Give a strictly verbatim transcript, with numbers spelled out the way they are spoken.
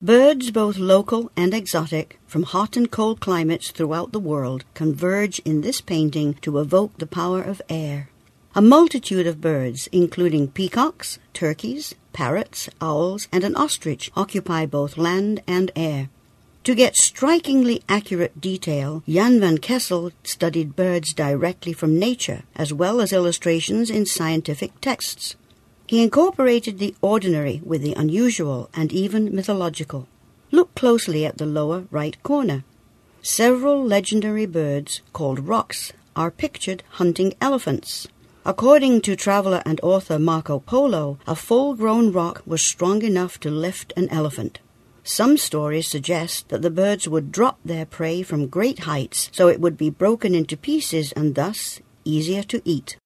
Birds, both local and exotic, from hot and cold climates throughout the world, converge in this painting to evoke the power of air. A multitude of birds, including peacocks, turkeys, parrots, owls, and an ostrich, occupy both land and air. To get strikingly accurate detail, Jan van Kessel studied birds directly from nature, as well as illustrations in scientific texts. He incorporated the ordinary with the unusual and even mythological. Look closely at the lower right corner. Several legendary birds, called rocs, are pictured hunting elephants. According to traveler and author Marco Polo, a full-grown roc was strong enough to lift an elephant. Some stories suggest that the birds would drop their prey from great heights so it would be broken into pieces and thus easier to eat.